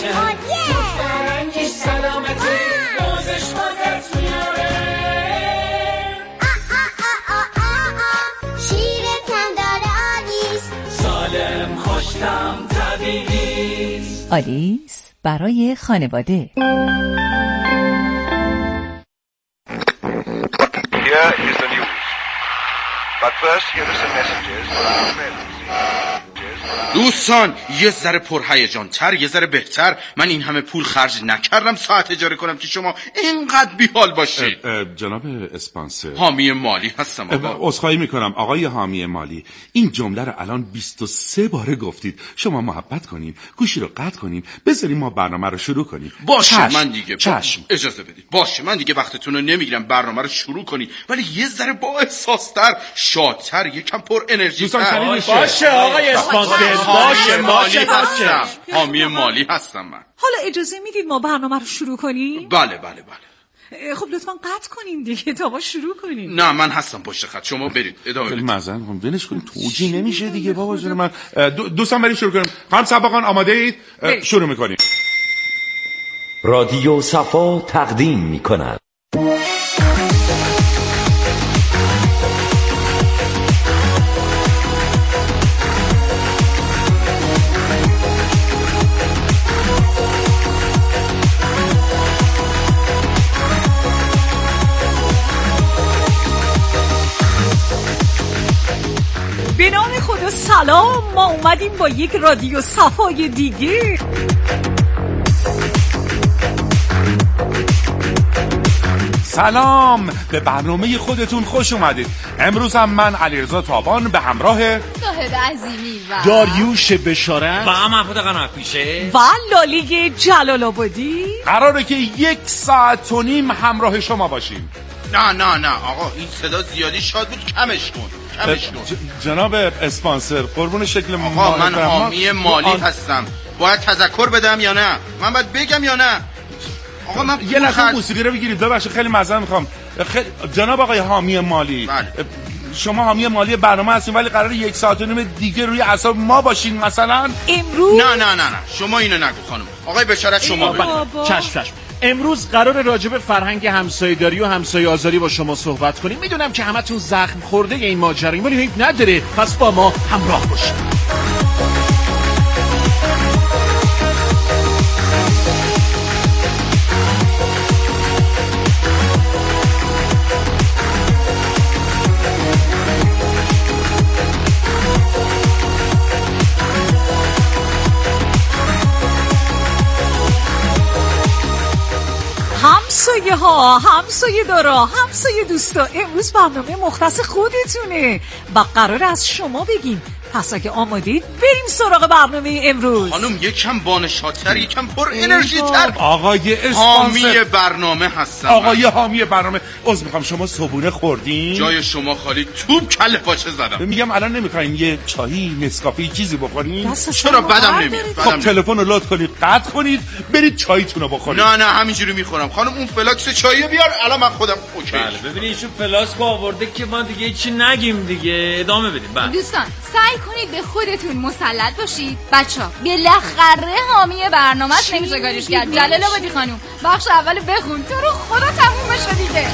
باشه فرنگیش سلامتی موزش بازت میاره شیرتم داره آلیس سالم خوشتم طبیعیست آلیس برای خانواده. Here is the news. But first, here are some messages for our friends. دوستان یه ذره پرهیجان‌تر، یه ذره بهتر. من این همه پول خرج نکردم ساعت اجاره کنم که شما اینقدر بیحال باشید. جناب اسپانسر، حامی مالی هستم آقا. عذرخواهی میکنم آقای حامی مالی، این جمله رو الان 23 باره گفتید. شما محبت کنین، گوشی رو قطع کنین، بذاریم ما برنامه رو شروع کنیم. باشه من دیگه چشم. اجازه بدید. باشه من دیگه وقتتون رو نمیگیرم، برنامه رو شروع کنید، ولی یه ذره با احساس‌تر، شادتر، یکم پر انرژی تر. باشه آقای اسپانسر، باشه حامی مالی هستم من. حالا اجازه میدید ما برنامه رو شروع کنیم؟ بله. خب لطفا قطع کنین دیگه تا ما شروع کنیم. نه من هستم پشت خط، شما برید ادامه بدید. معذرت میخوام، ولش کنید، توجیه نمیشه دیگه بابا جون من. دوستان برید شروع کنیم. خانم سباقان آماده اید؟ شروع میکنیم. رادیو صفا تقدیم میکند به نام خدا سلام، ما اومدیم با یک رادیو صفای دیگه. سلام، به برنامه خودتون خوش اومدید. امروز هم من علیرضا تابان به همراه شاهد عظیمی و داریوش بشارت و محمود قناعت‌پیشه و لالیگ جلال آبادی قراره که 1 ساعت و نیم همراه شما باشیم. نه آقا این صدا زیادی شاد بود، کمش کن. جناب اسپانسر قربون شکل آقا من حامی مالی هستم، باید تذکر بدم یا نه؟ من باید بگم یا نه؟ آقا من یه لحظه موسیقی رو بگیرید. ببخشید خیلی معذرت میخوام. جناب آقای حامی مالی، بله. شما حامی مالی برنامه هستین ولی قراره 1 ساعت و نیم دیگه روی اعصاب ما باشین مثلا امروز؟ نه شما اینو نگو خانم. آقای بشارت شما بگید. چشم. امروز قرار راجب فرهنگ همسایه‌داری و همسایه آزاری با شما صحبت کنیم. میدونم که همتون زخم خورده این ماجرا، ولی هیچ نداره، پس با ما همراه باشید. همسایه ها، همسایه دارا، همسایه دوستا، امروز برنامه مختص خودتونه و قرار از شما بگیم. پس اگه آمادید بریم سراغ برنامه امروز. خانم یکم بانشاتر، یکم پر انرژی تر. آقای اسپانسر، حامی برنامه هستم. آقای حامی برنامه، عذر میخوام، شما صبحونه خوردین؟ جای شما خالی، توپ کله پاچه زدم. میگم الان نمیخواین یه چایی، نسکافه، چیزی بخورین؟ چرا بدم نمیاد؟ خب تلفن رو لطف کنید قطع کنید، برید چایتون رو بخورید. نه همینجوری میخورم. خانم اون فلاکس چایی بیار، الان من خودم اوکی. بله ببینید ایشون فلاسک آورده که ما دیگه چی نگیم دیگه، ادامه بدیم. بله دوستان سعی کنید به خودتون مسلط باشید. بچه‌ها بالاخره حامی برنامه است، نمیشه کاریش کرد. جلال آبادی خانم بخش اول بخون، تو رو خدا تموم بشه دیگه.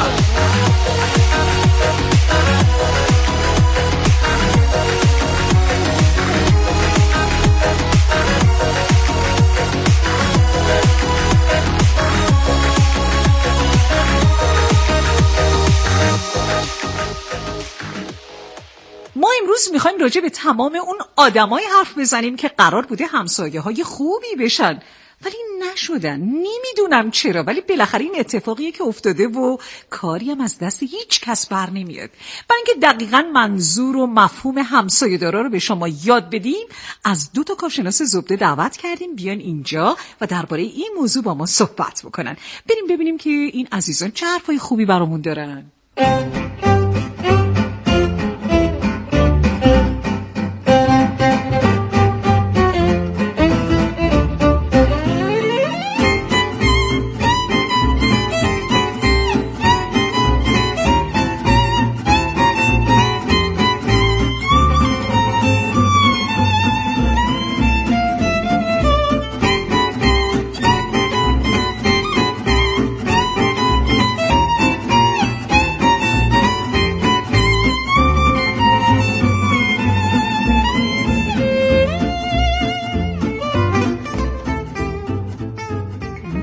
ما امروز میخوایم راجع به تمام اون آدمای حرف بزنیم که قرار بوده همسایه های خوبی بشن ولی نشدن. نمیدونم چرا، ولی بالاخره این اتفاقیه که افتاده و کاری هم از دست هیچ کس بر نمیاد. برای اینکه دقیقاً منظور و مفهوم همسایه دارا رو به شما یاد بدیم، از 2 کارشناس زبده دعوت کردیم بیان اینجا و درباره این موضوع با ما صحبت بکنن. بریم ببینیم که این عزیزان چه حرفای خوبی برامون دارن.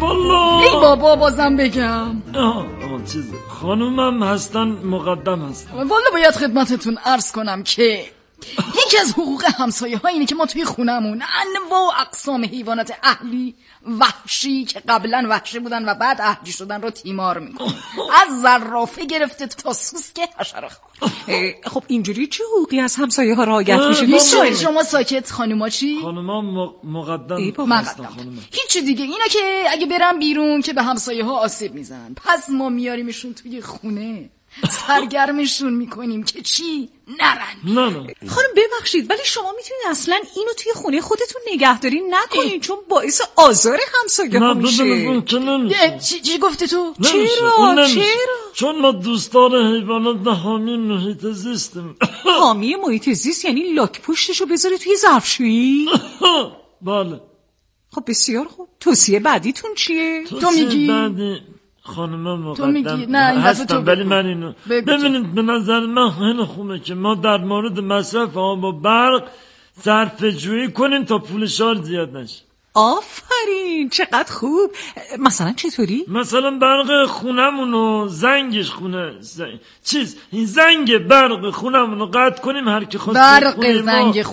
والا ای بابا بازم بگم چیز خانومم هستن مقدم هستن. والا باید خدمتتون عرض کنم که یکی از حقوق همسایه ها اینه که ما توی خونمون انواع و اقسام حیوانات اهلی وحشی که قبلا وحشی بودن و بعد اهلی شدن رو تیمار میکنیم. از زرافه گرفته تا سوسک حشره خور. خب اینجوری چه حقوقی از همسایه ها رعایت میشه؟ میشه شما ساکت؟ خانوما چی؟ خانوما مقدم هیچی دیگه اینا که اگه برن بیرون که به همسایه ها آسیب میزن، پس ما میاریمشون توی خونه سرگرمشون میکنیم که چی؟ نرن. نه خانم ببخشید ولی شما میتونید اصلا اینو توی خونه خودتون نگهداری نکنین چون باعث آزار همسایه ها میشه. چی گفتی تو؟ چرا؟ چون ما دوستان حیوانات حامی محیط زیستیم. حامی محیط زیست یعنی لاک پشتشو بذاره توی ظرفشویی؟ بله. خب بسیار خوب. توصیه بعدیتون چیه؟ تو میگی؟ خانم مقدم تو میگی نه این دفعه تو ولی من اینو ببینید به نظر من خیلی خوبه که ما در مورد مصرف آب و برق صرفه‌جویی کنیم تا پول شار زیاد نشه. آفرین چقدر خوب. مثلا چطوری؟ مثلا برق خونمونو زنگش خونه این زنگ برق خونمونو قطع کنیم هر کی خواست برق زنگ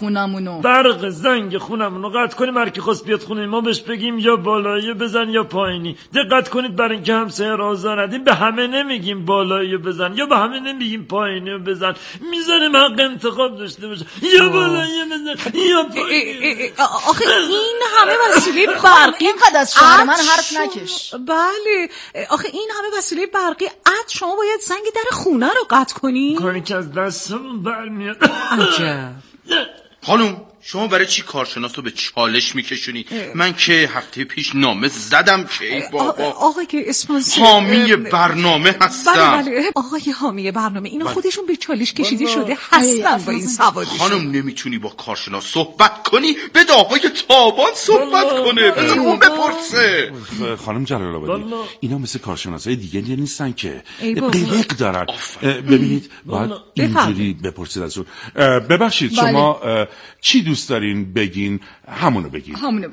خونمونو قطع کنیم هر کی خواست بیاد خونه ما بهش بگیم یا بالایی بزن یا پایینی. دقت کنید برای اینکه همسایه را آزار ندیم به همه نمیگیم بالایی بزن یا به همه نمیگیم پایینی بزن، میذاریم حق انتخاب داشته باشه یا بالایی بزن یا پایینی. آخه این همه وسیله برقی اینقدر از شعر من حرف نکش. بله آخه این همه وسیله برقی عد شما باید زنگ در خونه رو قطع کنی؟ کاری که از دستمون برمیاد. عجب. خانم شما برای چی کارشناس رو به چالش میکشونی؟ من که هفته پیش نامه زدم که ای بابا آقای که اسپانسر حامی برنامه هستم. بله آقای حامی برنامه اینا خودشون به چالش کشیده شده هستن با این سوادشون. خانم نمیتونی با کارشناس صحبت کنی بده آقای تابان صحبت کنه بده اون بپرسه. خانم جلال آبادی اینا مثل کارشناسای دیگه نیستن که قلق دارن. ببینید باید اینجوری بپرسید ازشون. ببخشید شما چی دوست دارین بگین همونو بگین.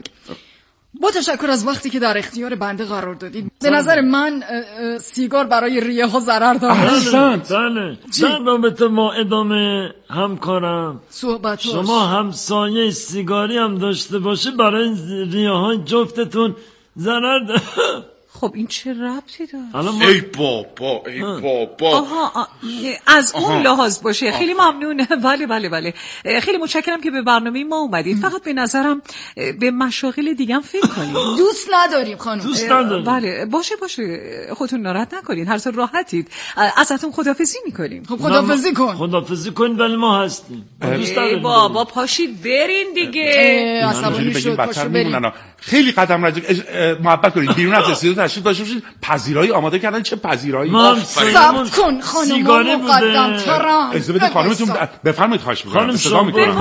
با تشکر از وقتی که در اختیار بنده قرار دادید. به نظر من سیگار برای ریه ها ضرر داره. بله در رابطه ما ادامه همکارم شما همسایه سیگاری هم داشته باشه برای ریه های جفتتون ضرر داره. خب این چه ربطی داره؟ ای بابا آها از اون لحاظ باشه. خیلی ممنون. بله خیلی متشکرم که به برنامه ما اومدید. فقط به نظرم به مشاغل دیگه فکر کنید. دوست نداریم خانم. دوست نداریم. بله باشه خودتون ناراحت نکنید. هر طور راحتید. ازتون خداحافظی میکنیم. خب خداحافظی کن ولی ما هستیم. ای بابا پاشید برین دیگه. عصبانی شد پاشو برین. خیلی قدم محبت کنید بیرون از استودیو تشریف داشته باشید. پذیرایی آماده کردن. چه پذیرایی؟ صبر کن خانم مقدم ترام. اجازه بدید خانمتون بفرمایید. خواهش می‌کنم. صدا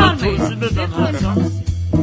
می‌کنم.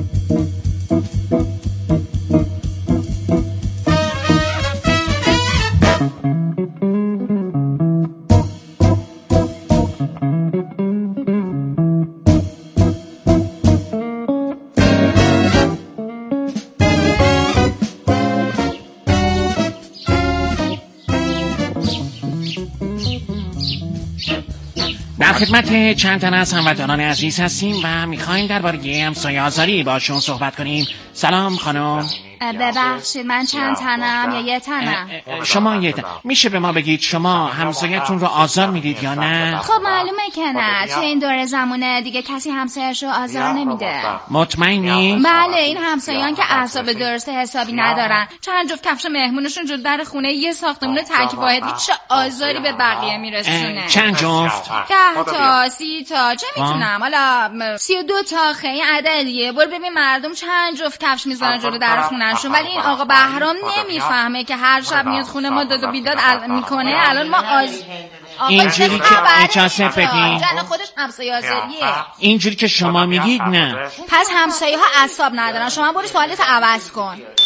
در خدمت چند تن از هموطنان عزیز هستیم و میخوایم درباره همسایه آزاری باشون صحبت کنیم. سلام خانم. ببخشید من چند تنم یا یه تنم؟ شما یه تن. میشه به ما بگید شما همسایه‌تون رو آزار میدید یا نه؟ خب معلومه که نه. تو این دور زمونه دیگه کسی همسایه‌شو آزار نمیده. مطمئنی؟ بله این همسایه‌ان که اعصاب درست حسابی ندارن. چند جفت کفش مهمونشون جلو در خونه یه ساختمون ترکیب واحدی چه آزاری به بقیه میرسونه. چند جفت؟ 10 تا 30 تا چه میتونم حالا 32 تا خیلی عددیه. برو ببین مردم چند جفت کفش میذارن جلو در خونه. ولی این آقا بهرام نمیفهمه که هر شب میاد خونه ما داد و بیداد میکنه. الان ما اینجوری که اجازه بدین خودش همسایه آزاریه. اینجوری که شما میگید نه. پس همسایه ها اعصاب ندارن. شما برو سوالت عوض کن.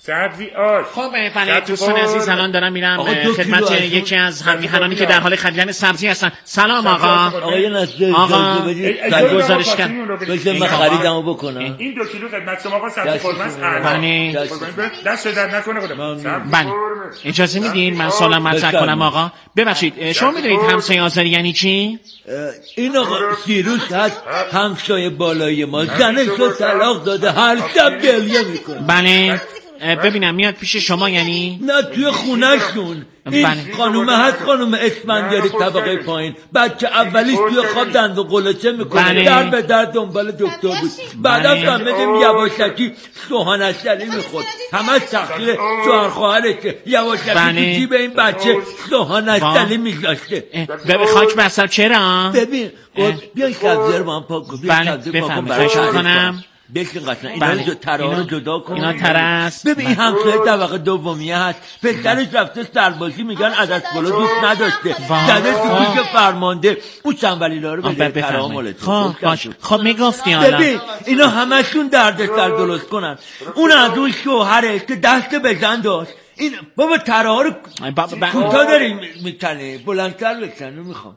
سبزی آش. خب بله دوستان عزیز الان دارم میرم خدمت یکی از هممیهنانی که در حال خریدن سبزی هستن. سلام آقا. آقای نصر آقا گزارش کن بذار من خریدمو بکنم. این 2 کیلو خدمت شما آقا سبزی قرمه است. بله دست درد نکنه خدا. بله اجازه میدین من سوالم مطرح کنم آقا؟ ببخشید شما میدونید همسایه آزاری یعنی چی؟ این آقا سیروس هست همسایه بالای ما زنش رو طلاق داده هر شب گریه میکنه. بله ببینم میاد پیش شما یعنی؟ نه توی خونه‌شون. این خانوم هست خانوم اسفندیاری طبقه پایین بچه اولیش توی خواب دند و قلچه میکنه در به در دنبال دکتر بود بعد از فهمیدیم یواشکی سوهان اشتری میخورد همه تقصیر شوهر خواهرشه یواشکی تو جیب این بچه سوهان اشتری میذاشته. ببین خاک بسر چرا؟ ببین بیای سبزی رو با هم پاک کن. بله بفهمید خواهش میکنم. بشین قطعا اینا تره ها رو جدا کن. اینا تره است. ببین این همسایه طبقه دومیه هست پسرش رفته سربازی میگن عدس بالا دوست نداشته زده تو پیش فرمانده اون چنبلیلا رو بده تره ها مالت. خب میگفتی حالا ببین اینا همشون دردسر درست کنن. اون از اون شوهره که دست بزن داشت این بابا تره ها رو کوتاه داری میکنه بلندتر بکن نمیخوام.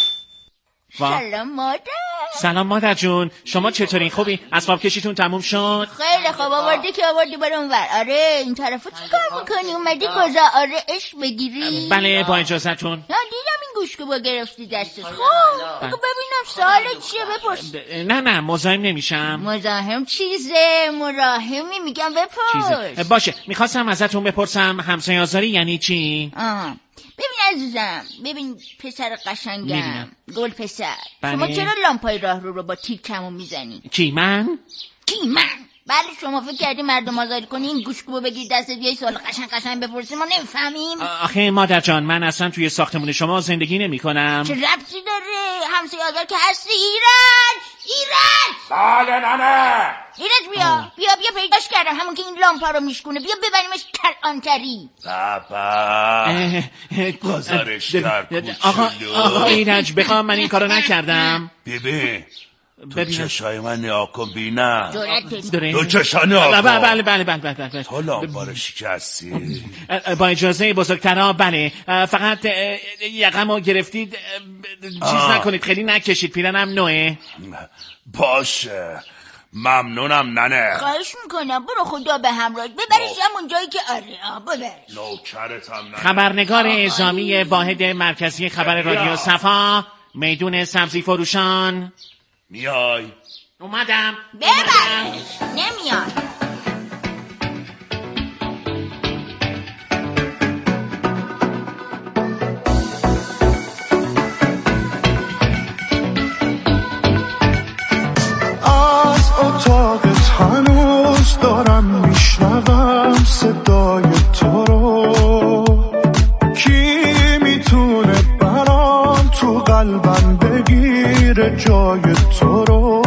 سلام مادر. سلام مادر جون شما چطورین؟ خوبی؟ اسباب کشیتون تموم شد؟ خیلی خوب آوردی که آوردی برام ور. آره این طرفو چیکار میکنی؟ اومدی کجا؟ آره عشق بگیری؟ بله با اجازهتون. دیدم این گوشتو با گرفتی دستت. خب بگو ببینم سوالت چیه بپرس. نه مزاحم نمیشم. مزاحم چیزه؟ مراهمی میگم بپرس. باشه میخواستم ازتون بپرسم همسایه آزاری یعنی چی؟ ببین عزیزم ببین پسر قشنگم گل پسر شما بله. چرا لامپای راهرو رو با تیکمو میزنی؟ کی من؟ بله شما فکر کردی مردم آزاری کنی این گوشتو بگیر دستت بیای سوال قشنگ بپرسی ما نمیفهمیم؟ آخه مادر جان من اصلا توی ساختمون شما زندگی نمی کنم. چه ربطی داره؟ همسایه آزار که هستی. ایران بله ننه بیا پیداش کردم همون که این لامپا رو میشکونه بیا ببریمش کلانتری. بابا گزارشگر آقا ایرج بخوام من این کارو نکردم. ببین تو چشای من نیا کن بینم تو چشای نیا کن. بله تو لامپا شکستی با اجازه بزرگترها بله فقط یقمو گرفتید چیز نکنید خیلی نکشید پیرنم نوعه. باشه ممنونم ننه. خواهش میکنم برو خدا به همراه ببرش همون جایی که ببرش. نوکرتم ننه. خبرنگار اعزامی واحد مرکزی خبر رادیو صفا میدون سبزی فروشان میای اومدم. ببرش نمیاد. اتاقت هنوز دارم میشنوم صدای تو رو کی میتونه برام تو قلبم بگیره جای تو رو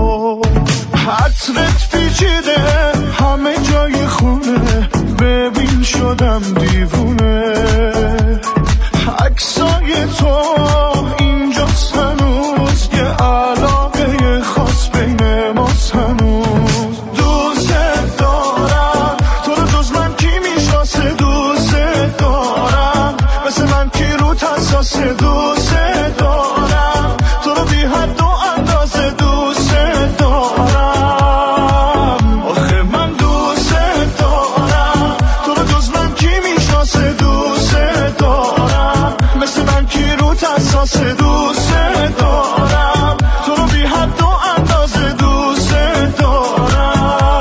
حترت پیچیده همه جای خونه ببین شدم دیوونه عکسای تو اینجاست هنوز یه علاقه خاص بین ماست هنوز دوست دارم تو رو جز من کی میشناسه دوست دارم مثل من کی رو حساس دوست دارم تو رو بی حد و اندازه دوست دارم آخه من دوست دارم تو رو جز من کی میشناسه دوست دارم مثل من کی رو حساس دوست دارم تو رو بی حد و اندازه دوست دارم.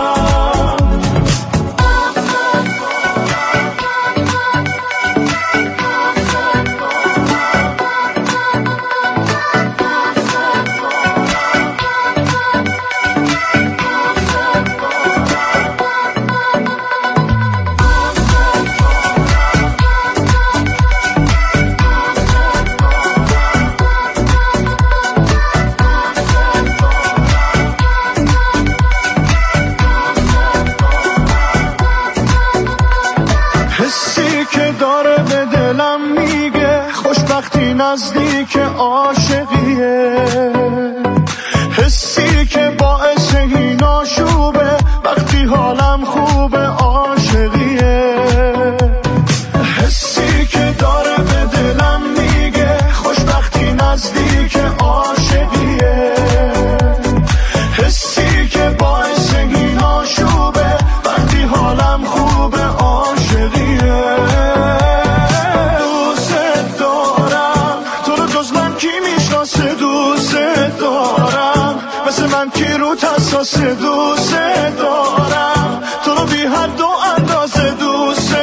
حسی که داره به دلم میگه خوشبختی نزدیک عاشقیه حسی که باعث این آشوبه وقتی حالم خوبه عاشقیه احساس دوست دارم، تو رو بی حد و اندازه دوست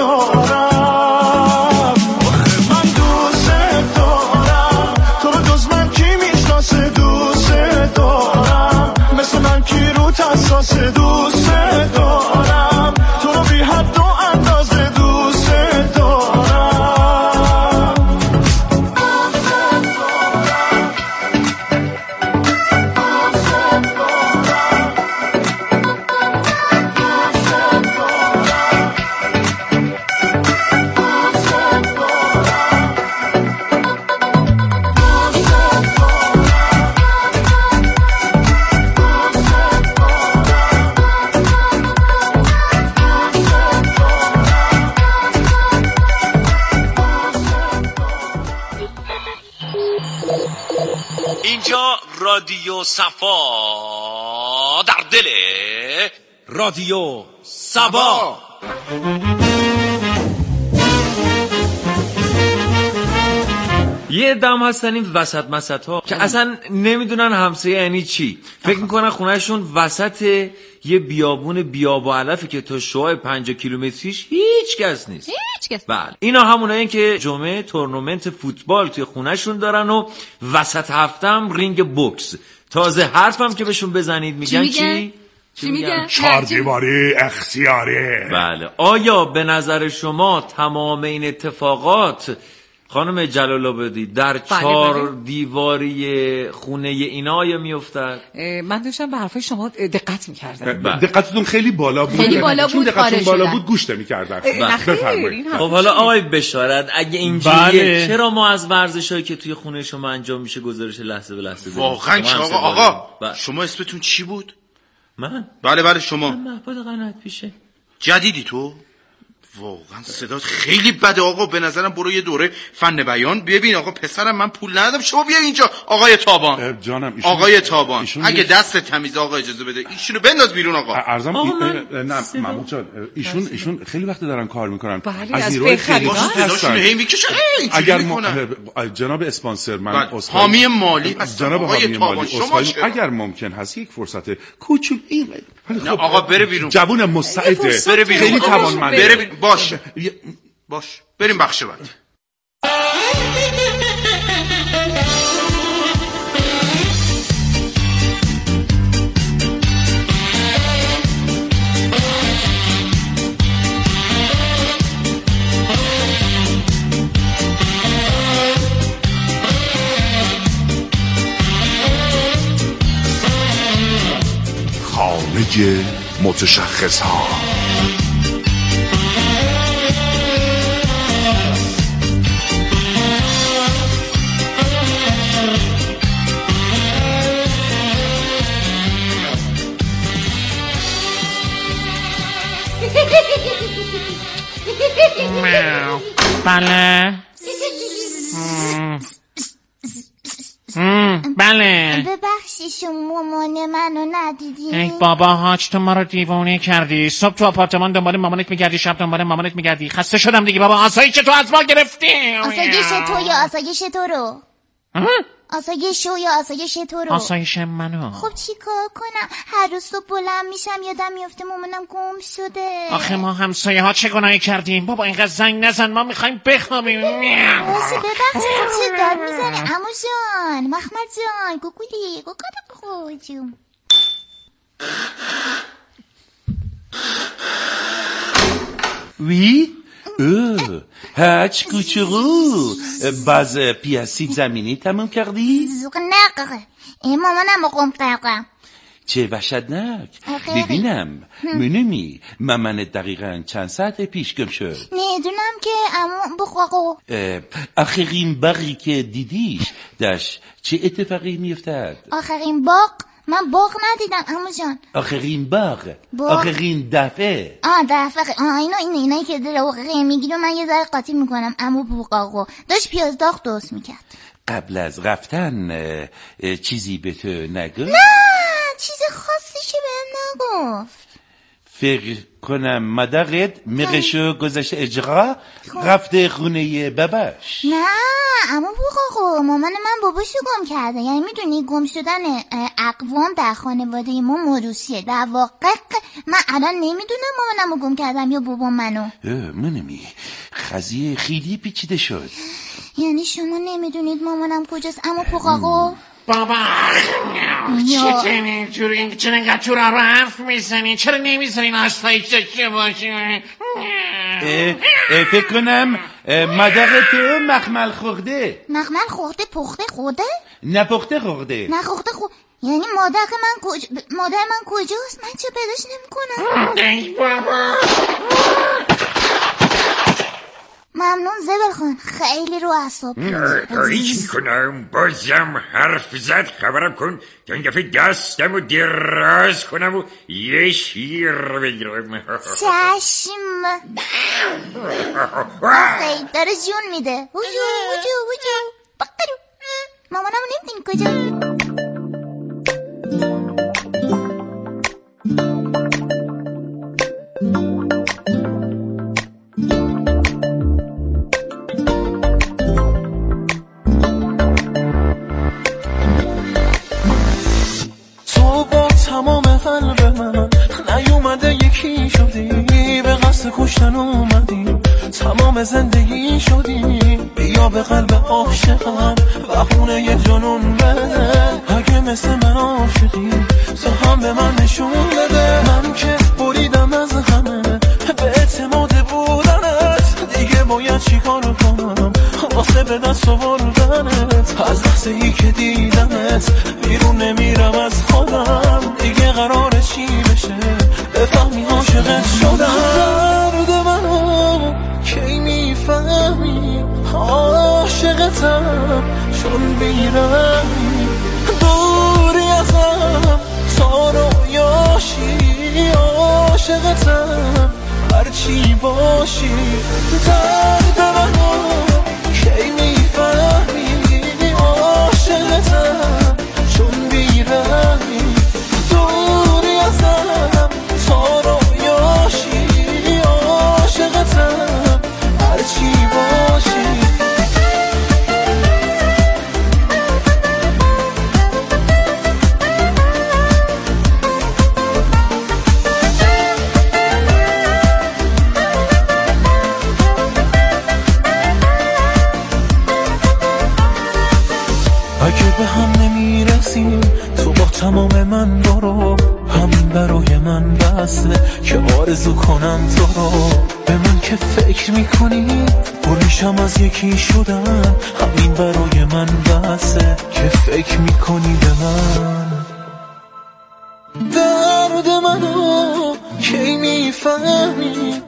دارم. من دوست دارم تو رو، جز من کی میشناسه دوست دارم، مثل من کی رو حساس دوست دارم، تو رو بی حد و اندازه دوست دارم. اینجا رادیو صفا در دل رادیو صبا. یه دم هستن این وسط ها که اصلا نمیدونن همسایه یعنی چی. فکر میکنن خونهشون وسط یه بیاب و علفی که تا شعاع 50 کیلومتریش هیچ کس نیست. بله، اینا همونایی که جمعه تورنمنت فوتبال توی خونهشون دارن و وسط هفتم رینگ بوکس. تازه حرفم که بهشون بزنید میگن چی میگن؟ چهاردیواری اختیاری. بله، آیا به نظر شما تمام این اتفاقات خانم جلال آبادی در چهار دیواری خونه اینا آیا میافتد؟ من داشتم به حرفای شما دقت میکردم. دقتتون خیلی بالا بود. چون دقتتون بالا بود گوش نمی‌کردن. بفرمایید. خب حالا آقای بشارت اگه اینجوریه چرا ما از ورزشایی که توی خونه شما انجام میشه گزارش لحظه به لحظه داریم؟ واقعا آقا شما اسمتون چی بود؟ من؟ بله شما. من محمود قنات پیشه. جدیدی تو؟ واقعا صدات خیلی بده آقا. به نظرم برو یه دوره فن بیان ببین. آقا پسرم من پول ندادم، شما بیا اینجا. آقای تابان جانم آقای تابان اگه دست تمیز آقا اجازه بده ایشونو بنداز بیرون. آقا نه محمود جان ایشون خیلی وقت دارن کار میکنن. از نیروی خریدار صداشون هی میکشه. اگر جناب اسپانسر من حامی مالی جناب حامی مالی اگر ممکن هست یک فرصت کوچولو این آقا بره بیرون. جوون مستعده، بره بیرون. خیلی توانمنده. بره بیرون. باش بریم بخش بعد. خانه متشخص ها. بله بله. ببخشی شما مامان منو ندیدی؟ ای بابا حاج تو ما رو دیوانه کردی. صبح تو آپارتمان دنبال مامانت میگردی، شب دنبال مامانت میگردی. خسته شدم دیگه بابا. آسایش تو از ما گرفتی. آسایش تو یا آسایش تو رو؟ آسایش تو یا آسایش تو رو؟ آسایش منو. خب چی کار کنم؟ هر روز صبح بلند میشم یادم میفته مامانم گم شده. آخه ما همسایه ها چه گناهی کردیم؟ بابا اینقدر زنگ نزن، ما میخوایم بخوابیم. ببخشید چه داد میزنه عمو جان، محمد جان، گوگولی جون. وی؟ هچ کوچولو باز پیاسی زمینی تموم کردی؟ نه مامانم رو گم کردم. چه وحشتناک. ببینم منمی مامان دقیقا چند ساعت پیش گم شد؟ میدونم که عمو بخواقو. آخرین باقی که دیدیش داشت چه اتفاقی میفتد؟ آخرین باغ؟ من باغ ندیدم عمو جان. آخرین باغ؟ آخرین دفعه؟ دفعه اینایی که در واقع میگیره من یه ذره قاطی میکنم. عمو بوقاقو داشت پیاز داغ درست میکرد. قبل از رفتن چیزی به تو نگفت؟ نه چیز خاصی که بهم نگفت. کنم مادرت مقشو گذاشته اجرا رفته خونه باباش. نه اما بوقاقو مامان من باباشو گم کرده. یعنی میدونی گم شدن اقوام در خانواده ما موروثیه. در واقع من الان نمیدونم مامانمو گم کردم یا بابا منو. منمی قضیه خیلی پیچیده شد. یعنی شما نمیدونید مامانم کجاست اما بوقاقو؟ بابا چرا اینجوری چرا اینقدر تو رو حرف میزنی؟ چرا نمیزنی آسایش داشته باشی؟ فکر کنم مادرت مخمل خورده. مخمل خورده پخته خورده؟ نه پخته خورده. نه خورده خورده. یعنی مادر من کجاست؟ من چه پیداش نمیکنم. بابا ممنون زبل خان، خیلی رو اعصاب. تاییچ میکنم بازم حرف زد خبرم کن تا این دفعه دستم رو دراز کنم و یه شیر بگیرم. چشم خیلی داره جون میده. وجو بقرو مامانم نمیدونی کجا. کشتن اومدی تمام زندگی شدی بیا به قلب عاشقم بهونه یه جنون بده. اگه مثل من عاشقی تو هم به من نشون بده. من که بریدم از همه به اعتماد بودنت دیگه باید چیکار کنم واسه به دست آوردنت. از لحظه ای که دیدمت بیرون نمیرم از خودم دیگه قراره چی بشه بفهمی عاشقت شدم. درد منو کی میفهمی عاشقتم چون بیرمی دوری ازم تا رویاشی عاشقتم هرچی باشی. درد منو کی میفهمی عاشقتم چون بیرمی دوری ازم تا رویاشی عاشقتم هرچی باشی. اگه به هم نمیرسیم تو با تمام من برو همین برای من بسه که آرزو کنم تو رو. به من که فکر میکنی بریشم از یکی شدن همین برای من بسه که فکر میکنی به من. درد منو کی میفهمی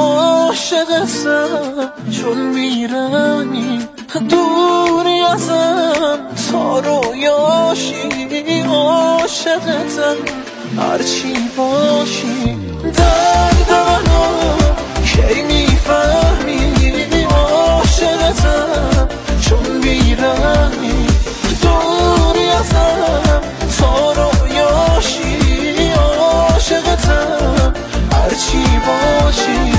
عاشقتم چون میرمی دوری ازم تا رویاشی عاشقتم هرچی باشی. درد منو کی میفهمی عاشقتم چون بیرمی دوری ازم تا رویاشی عاشقتم هرچی باشی.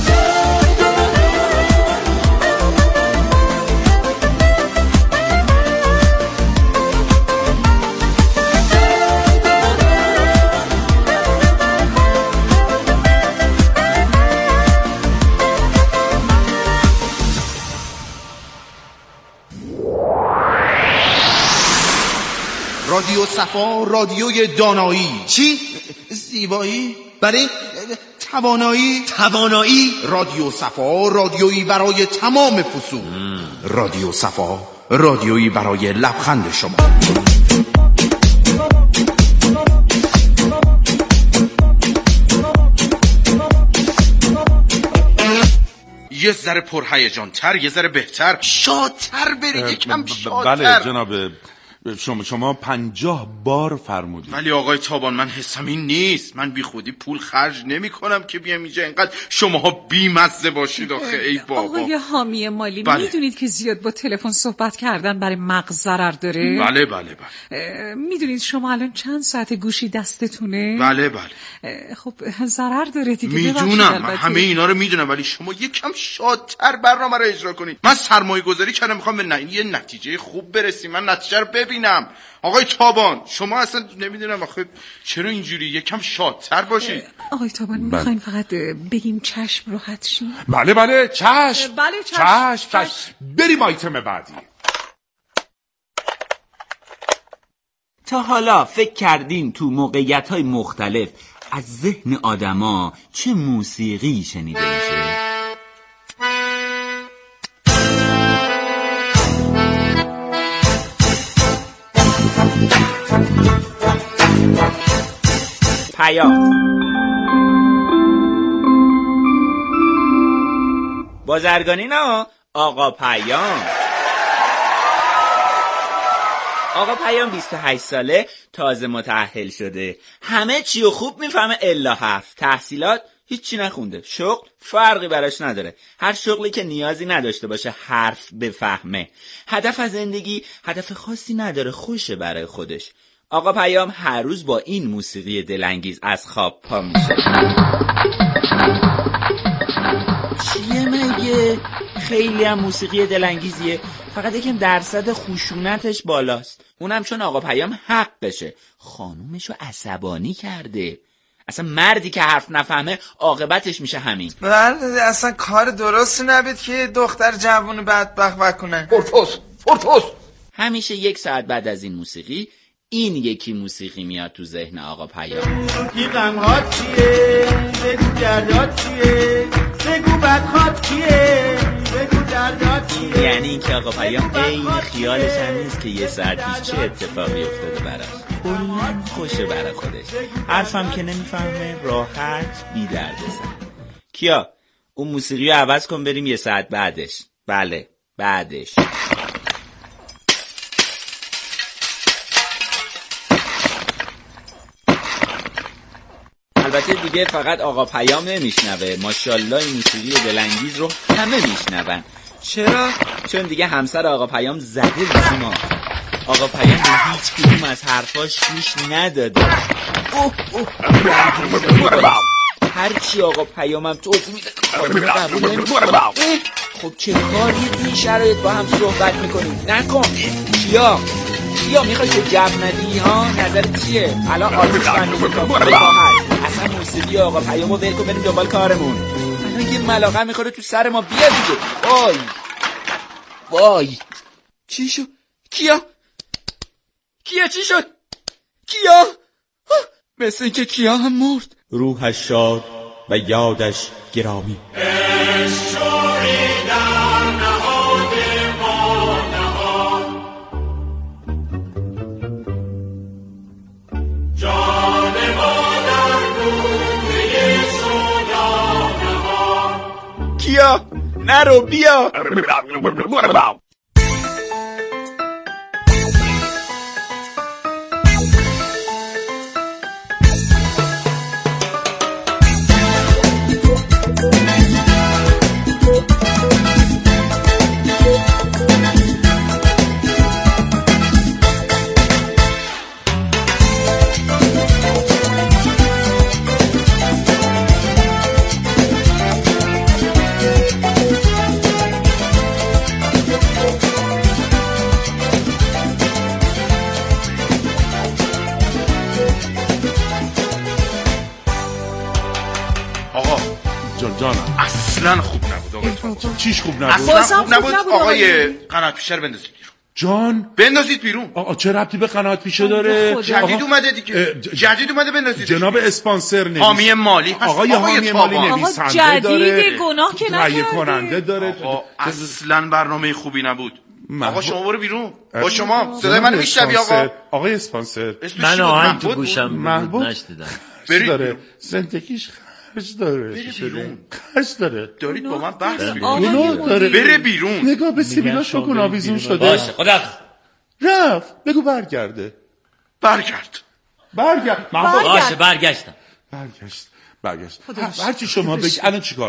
رادیو صفا رادیوی دانایی. چی؟ زیبایی؟ برای توانایی رادیو صفا رادیویی برای تمام فصول. رادیو صفا رادیویی برای لبخند شما. یه ذره پرهیجان تر، یه ذره بهتر، شادتر بری، یکم شادتر. بله جناب شما 50 بار فرمودید. ولی آقای تابان من حسم این نیست. من بی خودی پول خرج نمی کنم که بیام اینجا اینقدر شماها بی‌مزه باشید. آخه ای بابا. آقای حامی مالی بله. میدونید که زیاد با تلفن صحبت کردن برای مغز ضرر داره؟ بله بله بله. میدونید شما الان چند ساعت گوشی دستتونه؟ بله بله. خب ضرر داره دیگه. میدونم، من همه اینا رو میدونم، ولی شما یکم شادتر برنامه رو اجرا کنید. من سرمایه گذاری کردم میخوام به یه نتیجه خوب برسیم. من نتیجه رو ببینم. آقای تابان شما اصلا نمیدونم آخه چرا اینجوری، یکم شادتر باشید. آقای تابان میخواین فقط بگیم چشم راحت شید؟ بله بله چشم. بله چشم. بریم آیتم بعدی. تا حالا فکر کردین تو موقعیت‌های مختلف از ذهن آدما چه موسیقی شنیده میشه؟ پیام بازرگانی نه آقا پیام. آقا پیام 28 ساله، تازه متأهل شده، همه چی رو خوب میفهمه الا حرف. تحصیلات هیچی نخونده، شغل فرقی براش نداره، هر شغلی که نیازی نداشته باشه حرف بفهمه. هدف از زندگی هدف خاصی نداره، خوشه برای خودش. آقا پیام هر روز با این موسیقی دلانگیز از خواب پا میشه. چیه مگه؟ خیلی هم موسیقی دلانگیزیه، فقط یکم درصد خشونتش بالاست. اونم چون آقا پیام حقشه، خانومشو عصبانی کرده. اصلا مردی که حرف نفهمه عاقبتش میشه همین. بله اصلا کار درستی نبید که دختر جوون بدبخت بکنه. پرتوس همیشه 1 ساعت بعد از این موسیقی این یکی موسیقی میاد تو ذهن آقا پیام. این غم‌ها چیه؟ بگو دردات چیه؟ بگو بدخواد کیه؟ بگو دردات چیه؟ یعنی این که آقا پیام این خیالش هم نیست که 1 ساعت پیش چه اتفاقی افتاده براش. کلاً خوشه برای خودش، حرفم که نمیفهمه، راحت بی دردسر. کیا اون موسیقی رو عوض کن بریم 1 ساعت بعدش. بله بعدش. البته دیگه فقط آقا پیام نمیشنوه، ماشاءالله این موسیقی دلانگیز رو همه میشنون. چرا؟ چون دیگه همسر آقا پیام زده بزی ما. آقا پیام هیچ کدوم از حرفاش گوش نداده. هرچی آقا پیامم توضیح میده خب چه کاری تو این شرایط با هم صحبت میکنیم؟ نکن. کیا میخوای تو جب ندی ها؟ نظرت چیه؟ الان آتش بندی اصلا موسیقی آقا پیامو ول کن بریم دنبال کارمون. الان یه ملاقه میخوره تو سر ما، بیا دیگه. وای چی شد؟ کیا چی شد؟ کیا مثل اینکه کیا هم مرد. روحش شاد و یادش گرامی. کیا نرو بیا. جانم اصلا خوب نبود آقا. چیش خوب نبود؟ اصلا خوب نبود. آقای قنات پیشه رو بندازید بیرون. جان بندازید بیرون. آقا چه ربطی به قنات پیشه داره؟ جدید اومده دیگه. جدید اومده بندازید. جناب اسپانسر نویس حامی مالی هست. آقای حامی مالی نویسنده داره، گناه که نکرده، تهیه کننده داره. اصلا برنامه خوبی نبود. آقا شما برو بیرون. با شما صدای منو میشنوی آقا؟ آقای اسپانسر من آهنگ تو گوشم محبوب نشنیدم. داره زندگیش خرج داره. خرج داره. دارید با من بحث میکنید. بره بیرون. نگاه به سیبیلاش بکن آویزون شده. باشه خدا رفت. بگو برگرده. برگرد. برگرد. باشه برگشتم. برگشت. هرچی شما بگی. الان چیکار